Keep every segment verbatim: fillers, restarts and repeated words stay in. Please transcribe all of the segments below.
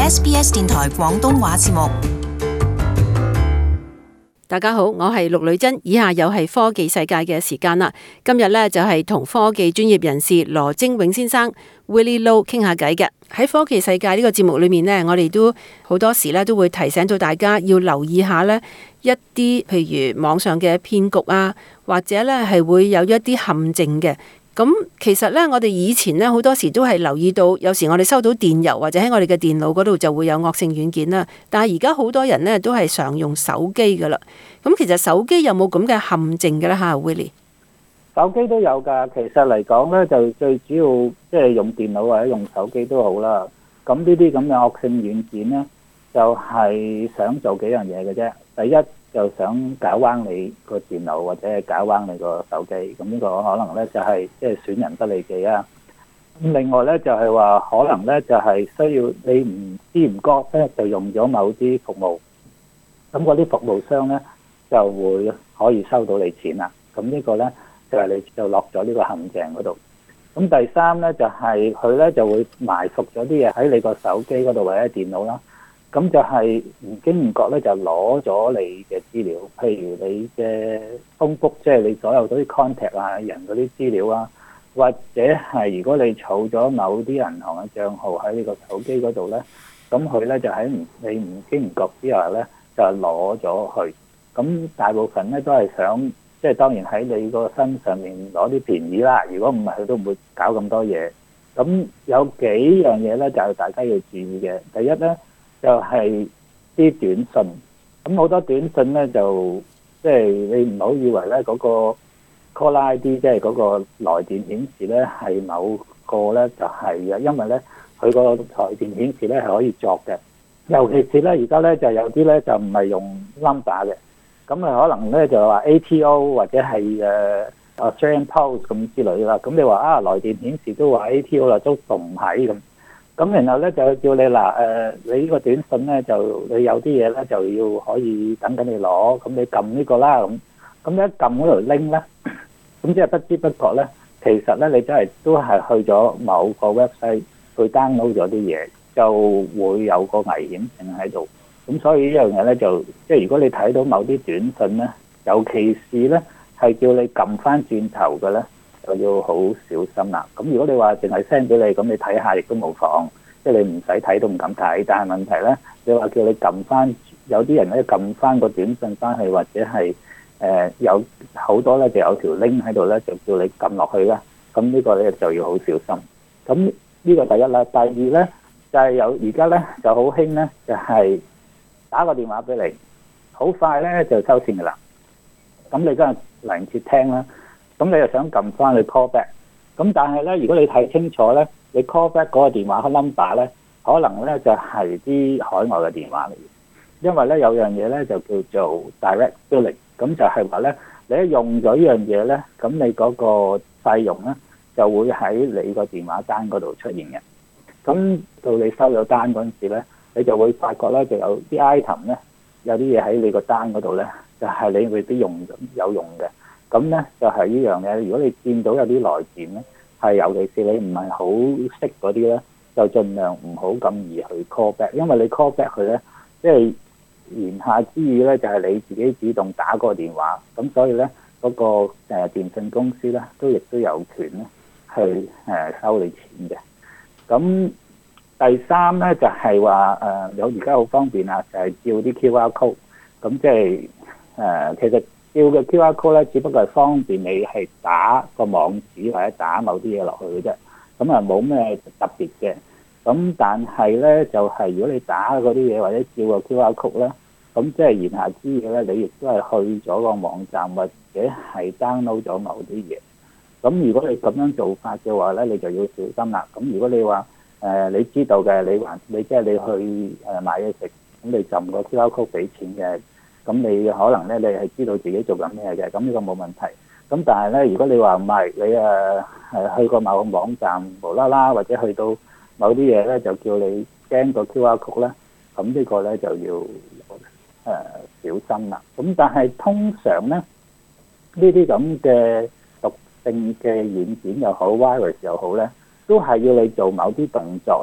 S B S 電台廣東話節目。 大家好，我係陸女珍，以下又係科技世界嘅時間啦。今日呢，就係同科技專業人士羅精永先生 Willie Lo 傾下偈嘅。喺科技世界呢個節目裏面呢，我哋都好多時呢都會提醒到大家要留意下呢一啲譬如網上嘅騙局啊，或者呢係會有一啲陷阱嘅。咁其實咧，我哋以前咧好多時都係留意到，有時我哋收到電郵或者喺我哋嘅電腦嗰度就會有惡性軟件啦。但係而家好多人咧都係常用手機噶啦。咁其實手機有冇咁嘅陷阱嘅咧？嚇 Willie， 手機都有㗎。其實嚟講咧，就最主要即係用電腦或者用手機都好啦。咁呢啲咁嘅惡性軟件咧，就係想做幾樣嘢嘅啫。第一，就想搞彎你個電腦或者係搞彎你個手機，咁呢個可能咧就係即係損人不利己啊。咁另外咧就係話可能咧就係需要你唔知唔覺咧就用咗某啲服務，咁嗰啲服務商咧就會可以收到你錢啦。咁呢個咧就係你就落咗呢個陷阱嗰度。咁第三咧就係佢咧就會埋伏咗啲嘢喺你個手機嗰度或者電腦啦。咁就係唔經唔覺咧，就攞咗你嘅資料，譬如你嘅 phone book，即係你所有嗰啲 contact 啊、人嗰啲資料啊，或者係如果你儲咗某啲銀行嘅帳號喺你個手機嗰度咧，咁佢咧就喺唔你唔經唔覺之下咧，就攞咗去。咁大部分咧都係想，即係當然喺你個身上面攞啲便宜啦。如果唔係，佢都唔會搞咁多嘢。咁有幾樣嘢咧，就係大家要注意嘅。第一咧，就係啲短信，咁好多短信咧就即係你唔好以為咧嗰個 call I D 即係嗰個來電顯示咧係某個咧就係嘅，因為咧佢個來電顯示咧係可以作嘅，尤其是咧而家咧就有啲咧就唔係用 number 嘅，咁啊可能咧就話 A T O 或者係誒 Australian Post 咁之類啦，咁你話啊來電顯示都話 A T O 啦，都仲唔係咁。咁然後咧就叫你嗱誒、呃，你呢個短信咧就你有啲嘢咧就要可以等緊你攞，咁你撳呢個啦咁，咁你一撳嗰條 link 咧，咁即係不知不覺咧，其實咧你真係都係去咗某個 website 去 download 咗啲嘢，就會有個危險性喺度。咁所以呢樣嘢咧就即係如果你睇到某啲短信咧，尤其是咧係叫你撳翻轉頭嘅咧，就要好小心啦。咁如果你話淨係 send 俾你，咁你睇下亦都冇妨，即係你唔使睇都唔敢睇。但係問題咧，你話叫你撳翻，有啲人咧撳翻個短信翻去，或者係誒、呃、有好多咧就有條 link 喺度咧，就叫你撳落去啦。咁呢個咧就要好小心。咁呢個第一啦，第二咧就係、是、有而家咧就好興咧，就係、是、打個電話俾你，好快咧就收線噶啦。咁你真係嚟唔切聽啦。咁你又想撳翻去 call back， 咁但係咧，如果你睇清楚咧，你 call back 嗰個電話 number 咧，可能咧就係啲海外嘅電話嚟嘅，因為咧有樣嘢咧就叫做 direct billing， 咁就係話咧，你一用咗呢樣嘢咧，咁你嗰個費用咧就會喺你個電話單嗰度出現嘅。咁到你收咗單嗰陣時咧，你就會發覺咧就有啲 item 咧，有啲嘢喺你個單嗰度咧，就係你未必用有用嘅。咁咧就係呢樣嘢，如果你見到有啲來電咧，係尤其是你唔係好識嗰啲咧，就盡量唔好咁易去 call back，因為你 call back 佢咧，即係言下之意咧，就係你自己主動打個電話，咁所以咧嗰個誒電信公司咧都亦都有權咧去誒收你錢嘅。咁第三咧就係話誒有而家好方便啊，就係照啲 Q R code，咁即係誒其實。照嘅 Q R code 咧，只不過係方便你係打個網址或者打某啲嘢落去嘅啫，咁啊冇咩特別嘅。咁但係咧就係、是、如果你打嗰啲嘢或者照個 Q R code 咧，咁即係言下之意咧，你亦都係去咗個網站或者係 download 咗某啲嘢。咁如果你咁樣做法嘅話咧，你就要小心啦。咁如果你話誒、呃、你知道嘅，你還你即係你去誒買嘢食，咁你撳個 Q R code 俾錢嘅。咁你可能咧，你係知道自己做緊咩嘅，咁呢個冇問題。咁但係咧，如果你話唔係，你誒係去過某個網站無啦啦，或者去到某啲嘢咧，就叫你 scan 個 Q R code 咧，咁呢個咧就要誒、呃、小心啦。咁但係通常咧，呢啲咁嘅毒性嘅軟件又好 virus 又好咧，都係要你做某啲動作咧，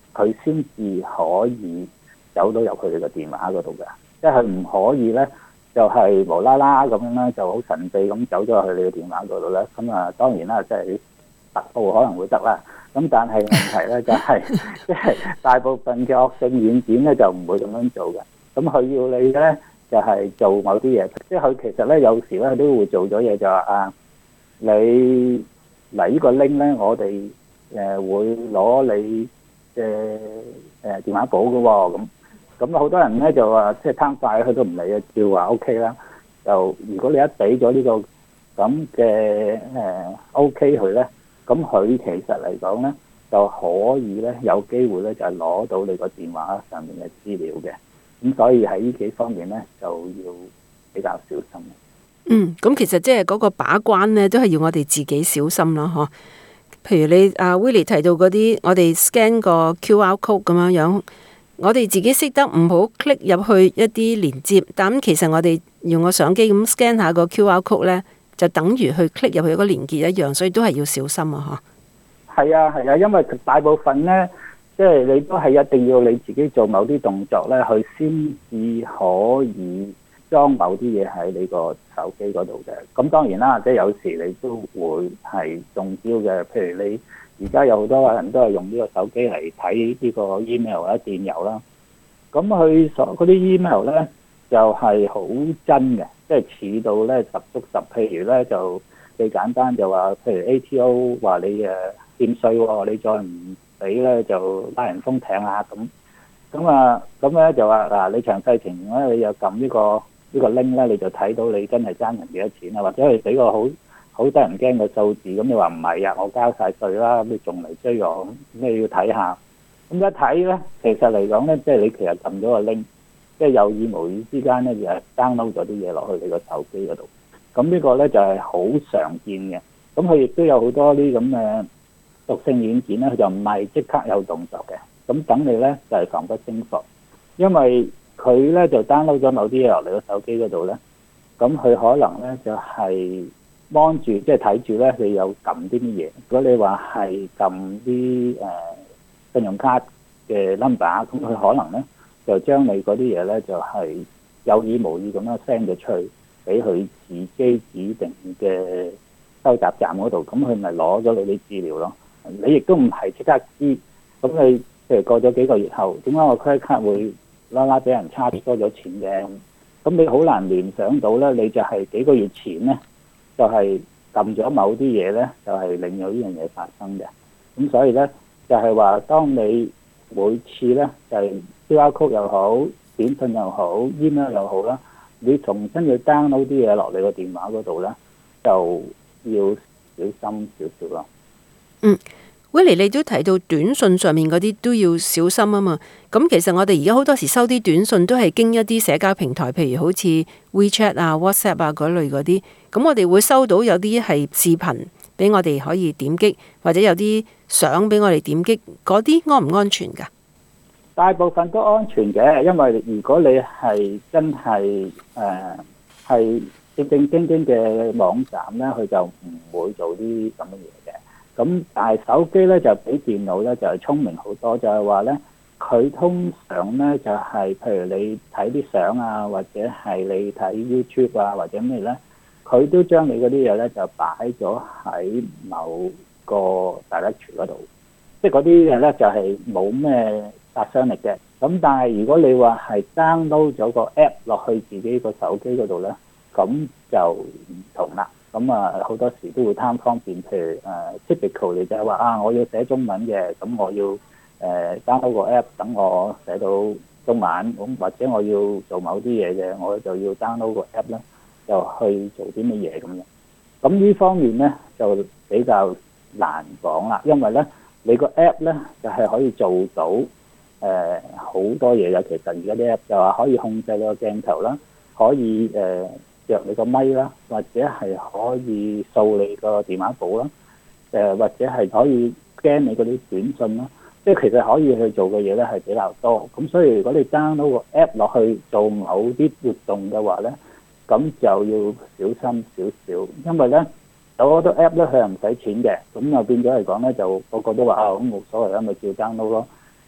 佢先至可以走到入佢哋嘅電話嗰度嘅，即係唔可以咧，就係、是、無啦啦咁樣咧，就好神秘咁走咗入去你嘅電話嗰度咧。咁啊，當然啦，即係特步可能會得啦。咁但係問題咧就係、是，即係大部分嘅惡性軟件咧就唔會咁樣做嘅。咁佢要你咧就係、是、做某啲嘢，即係佢其實咧有時咧都會做咗嘢，就話啊，你嚟呢個 link 咧，我哋誒、呃、會攞你嘅誒、呃、電話簿嘅喎。咁咁好多人咧就話即係貪快，佢都唔理啊，照話 OK 啦。就如果你一俾咗呢個咁嘅誒 OK 佢咧，咁佢其實嚟講咧就可以咧有機會咧就係攞到你個電話上面嘅資料嘅。咁所以喺呢幾方面咧就要比較小心。 嗯，咁其實即係嗰個把關咧，都係要我哋自己小心咯，嗬。譬如你阿 Willie 提到嗰啲，我哋 scan 個 Q R code 咁樣樣，我哋自己識得唔好 click 入去一啲連接，但其實我哋用個相機咁 scan 下個 Q R code 咧，就等於去 click 入去一個連結一樣，所以都係要小心啊，嗬。係啊，係啊，因為大部分咧，即係你都係一定要你自己做某啲動作咧，佢先至可以裝某啲嘢喺你個手機嗰度嘅。咁當然啦，即係有時你都會係中招嘅。譬如你而家有好多人都係用呢個手機嚟睇呢個 email 或者電郵啦。咁佢所嗰啲 email 咧就係、是、好真嘅，即係似到咧十足十。譬如咧就最簡單就話，譬如 A T O 話你誒欠稅喎，你再唔俾咧就拉人封艇啊咁。咁啊咁咧就話嗱，你詳細情況咧，你又撳呢個。呢個 link 咧，你就睇到你真係爭人幾多錢啊，或者係俾個好好得人驚嘅數字，咁你話唔係啊，我交晒稅啦，咁你仲嚟追我，咁你要睇下。咁一睇咧，其實嚟講咧，即係你其實撳咗個 link，即係有意無意之間咧，就係 download 咗啲嘢落去你個手機嗰度。咁呢個咧就係好常見嘅。咁佢亦都有好多啲咁嘅毒性軟件咧，佢就唔係即刻有動作嘅。咁等你咧就係防不勝防，因為佢咧就 download 咗某啲嘢落嚟個手機嗰度咧，咁佢可能咧就係望住，即係睇住咧，你有撳啲乜嘢。如果你話係撳啲誒信用卡嘅 number，咁佢可能咧就將你嗰啲嘢咧就係有意無意咁樣 send 咗出去俾佢自己指定嘅收集站嗰度，咁佢咪攞咗你啲資料咯。你亦都唔係即刻知，咁你譬如過咗幾個月後，點解我 credit card 會啦啦俾人差多咗錢嘅？咁你好難聯想到咧，你就係幾個月前咧，就係撳咗某啲嘢咧，就係令到呢樣嘢發生嘅。咁所以咧，就係話，當你每次咧就係 Q R code 又好，短信又好 email 又好啦，你重新要 download 啲嘢落你個電話嗰度咧，就要小心少少咯。 嗯。Willie，你都提到短信上面嗰啲都要小心啊嘛。咁其實我哋而家好多時收啲短信都係經一啲社交平台，譬如好似 WeChat 啊、WhatsApp 啊嗰類嗰啲。咁我哋會收到有啲係視頻俾我哋可以點擊，或者有啲相俾我哋點擊，嗰啲安唔安全㗎？ 大部分都安全嘅，因為如果你係真係誒係正正經經嘅網站咧，佢就唔會做啲咁嘅嘢嘅。咁但係手機咧就比電腦咧就係聰明好多，就係話咧佢通常咧就係譬如你睇啲相啊，或者係你睇 YouTube 啊，或者咩咧，佢都將你嗰啲嘢咧就擺咗喺某個 directory 嗰度，即係嗰啲嘢咧就係冇咩殺傷力嘅。咁但係如果你話係 download 咗個 app 落去自己個手機嗰度咧，咁就唔同啦。咁啊，好多時都會貪方便，譬如誒、呃、typical 你就係話啊，我要寫中文嘅，咁我要誒、呃、download 個 app 等我寫到中文，咁或者我要做某啲嘢嘅，我就要 download 個 app 咧，就去做啲乜嘢咁樣。咁呢方面咧就比較難講啦，因為咧你個 app 咧就係、是、可以做到誒好、呃、多嘢嘅。其實而家啲 app 就話可以控制你個鏡頭啦，可以誒。呃着你個咪啦，或者係可以掃你個電話簿啦，誒或者係可以 scan 你嗰啲短信啦，即係其實可以去做嘅嘢咧係比較多。咁所以如果你 download 個 app 落去做某啲活動嘅話咧，咁就要小心少少，因為咧有好多 app 咧佢係唔使錢嘅，咁又變咗嚟講咧就個個都話啊咁冇所謂啦，咪照 download 咯。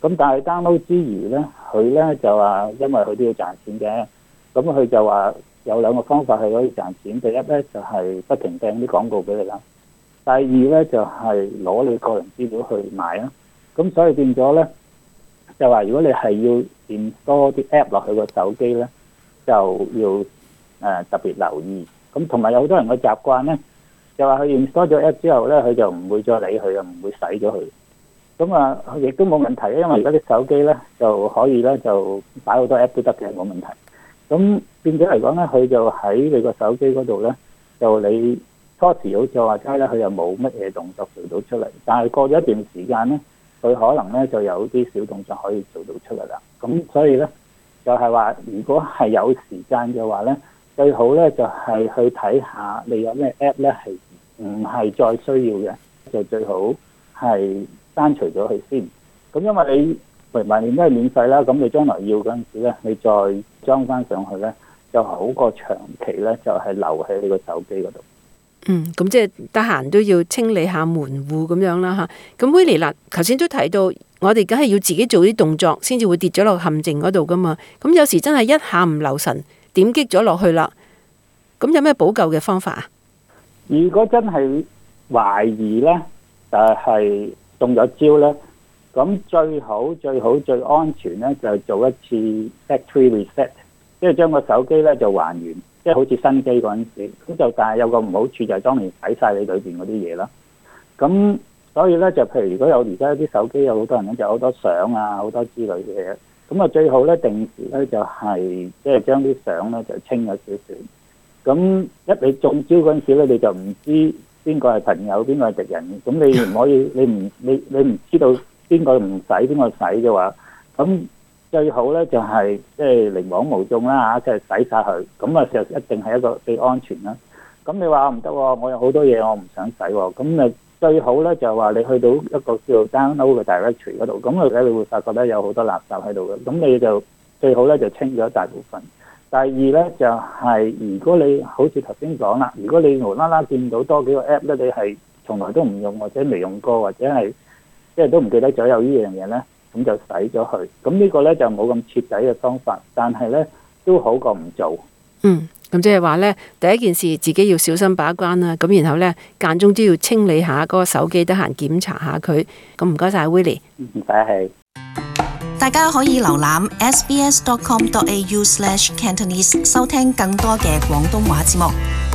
咁但係 download 之餘咧，佢咧就話因為佢都要賺錢嘅，咁佢就話有兩個方法係可以賺錢。第一咧就係、是、不停掟啲廣告俾你啦。第二咧就係、是、攞你個人資料去賣啦。咁所以變咗咧，就話如果你係要 install 啲 app 落去個手機咧，就要誒、呃、特別留意。咁同埋有好多人嘅習慣咧，就話佢 install 咗 app 之後咧，佢就唔會再理佢啊，唔會洗咗佢。咁啊，亦都冇問題，因為而家啲手機咧就可以咧就擺好多 app 都得嘅，冇問題。咁變咗嚟講咧，佢就喺你個手機嗰度咧，就你初時好似話齋咧，佢又冇乜嘢動作做到出嚟。但係過咗一段時間咧，佢可能咧就有啲小動作可以做到出嚟啦。咁所以咧就係話，如果係有時間嘅話咧，最好咧就係去睇下你有咩 app 咧係唔係再需要嘅，就最好係刪除咗佢先。咁因為你明白年都係免費啦，咁你將來要嗰陣時咧，你再裝翻上去咧，就好過長期咧就係留喺你個手機嗰度。 嗯，咁即係得閒都要清理下門戶咁樣啦嚇。咁 Willie 嗱，頭先都提到，我哋梗係要自己做啲動作，先至會跌咗落陷阱嗰度噶嘛。咁有時真係一下唔留神，點擊咗落去啦。咁有咩補救嘅方法啊？ 如果真係懷疑咧，就係中咗招咧，咁最好最好最安全咧，就係做一次 factory reset，即係將個手機咧就還原。即係好似新機嗰陣時，咁就但係有個唔好處就係當年洗晒你裏邊嗰啲嘢啦。咁所以咧就譬如如果有而家啲手機有好多人咧就好多相啊好多之類嘅嘢，咁啊最好咧定時咧就係即係將啲相咧就清咗少少。咁一你中招嗰陣時咧你就唔知邊個係朋友邊個係敵人，咁你唔可以你唔你你唔知道邊個唔使邊個使嘅話，咁。最好咧就係即係寧枉毋縱啦嚇，即係洗晒佢，咁啊就一定係一個最安全啦。咁你話唔得喎，我有好多嘢我唔想洗喎，咁啊最好咧就係話你去到一個叫做 download 嘅 directory 嗰度，咁啊咧你會發覺咧有好多垃圾喺度嘅，咁你就最好咧就清咗一大部分。第二咧就係如果你好似頭先講啦，如果你無啦啦見到多幾個 app 咧，你係從來都唔用或者未用過或者係即係都唔記得咗有呢樣嘢咧。咁就洗咗佢，咁呢個咧就冇咁徹底嘅方法，但係咧都好過唔做。嗯， 咁即係話咧，第一件事自己要小心把關啦，咁然後咧間中都要清理下嗰個手機，得閒檢查下佢。咁唔該晒 Willie。 唔使氣。 大家可以瀏覽 s b s dot com dot a u slash cantonese 收聽更多嘅廣東話節目。